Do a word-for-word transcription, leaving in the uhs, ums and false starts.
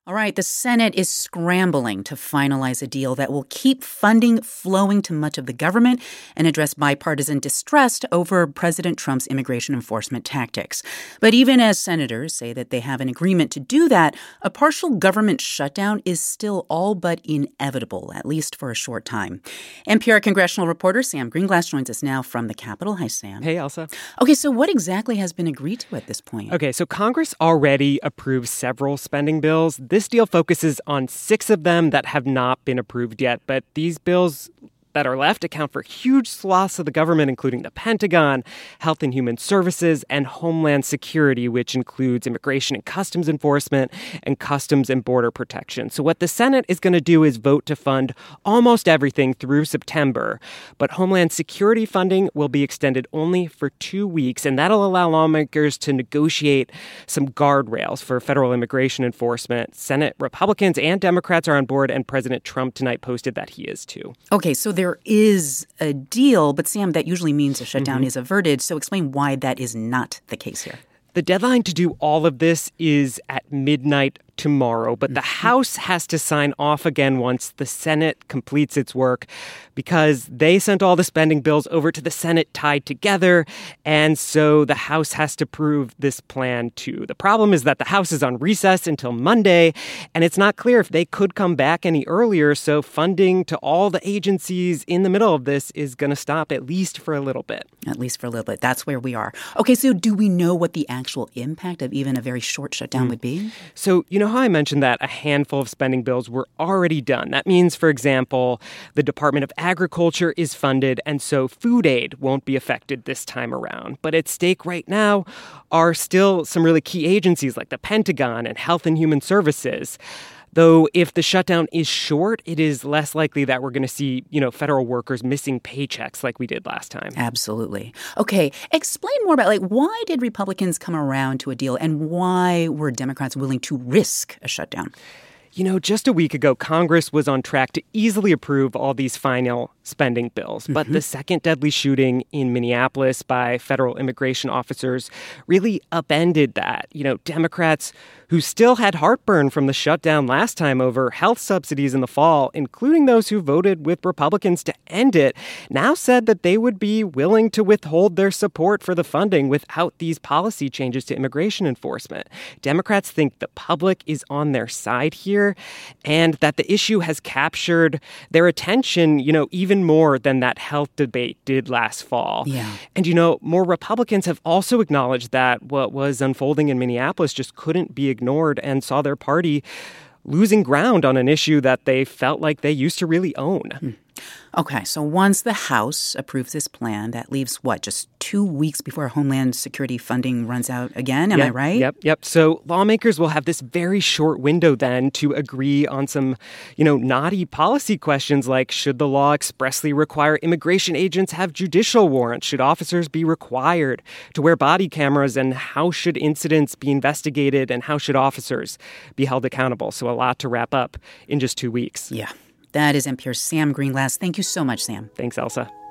All right, the Senate is scrambling to finalize a deal that will keep funding flowing to much of the government and address bipartisan distrust over President Trump's immigration enforcement tactics. But even as senators say that they have an agreement to do that, a partial government shutdown is still all but inevitable, at least for a short time. N P R congressional reporter Sam Greenglass joins us now from the Capitol. Hi, Sam. Hey, Elsa. Okay, so what exactly has been agreed to at this point? Okay, so Congress already approved several spending bills. This deal focuses on six of them that have not been approved yet, but these bills that are left account for huge swaths of the government, including the Pentagon, Health and Human Services, and Homeland Security, which includes Immigration and Customs Enforcement and Customs and Border Protection. So what the Senate is going to do is vote to fund almost everything through September, but Homeland Security funding will be extended only for two weeks, and that'll allow lawmakers to negotiate some guardrails for federal immigration enforcement. Senate Republicans and Democrats are on board, and President Trump tonight posted that he is too. Okay, so there There is a deal, but Sam, that usually means a shutdown mm-hmm. is averted. So explain why that is not the case here. The deadline to do all of this is at midnight tomorrow, but the House has to sign off again once the Senate completes its work because they sent all the spending bills over to the Senate tied together, and so the House has to approve this plan too. The problem is that the House is on recess until Monday, and it's not clear if they could come back any earlier, so funding to all the agencies in the middle of this is going to stop at least for a little bit. At least for a little bit. That's where we are. Okay, so do we know what the actual impact of even a very short shutdown mm. would be? So, you know how I mentioned that a handful of spending bills were already done? That means, for example, the Department of Agriculture is funded, and so food aid won't be affected this time around. But at stake right now are still some really key agencies like the Pentagon and Health and Human Services. Though if the shutdown is short, it is less likely that we're going to see, you know, federal workers missing paychecks like we did last time. Absolutely. Okay, explain more about, like, why did Republicans come around to a deal and why were Democrats willing to risk a shutdown? You know, just a week ago, Congress was on track to easily approve all these final spending bills. Mm-hmm. But the second deadly shooting in Minneapolis by federal immigration officers really upended that. You know, Democrats who still had heartburn from the shutdown last time over health subsidies in the fall, including those who voted with Republicans to end it, now said that they would be willing to withhold their support for the funding without these policy changes to immigration enforcement. Democrats think the public is on their side here, and that the issue has captured their attention, you know, even more than that health debate did last fall. Yeah. And, you know, more Republicans have also acknowledged that what was unfolding in Minneapolis just couldn't be ignored and saw their party losing ground on an issue that they felt like they used to really own. Hmm. Okay, so once the House approves this plan, that leaves, what, just two weeks before Homeland Security funding runs out again? Am yep, I right? Yep, yep. So lawmakers will have this very short window then to agree on some, you know, knotty policy questions like, should the law expressly require immigration agents have judicial warrants? Should officers be required to wear body cameras? And how should incidents be investigated? And how should officers be held accountable? So a lot to wrap up in just two weeks. Yeah. That is N P R's Sam Greenglass. Thank you so much, Sam. Thanks, Elsa.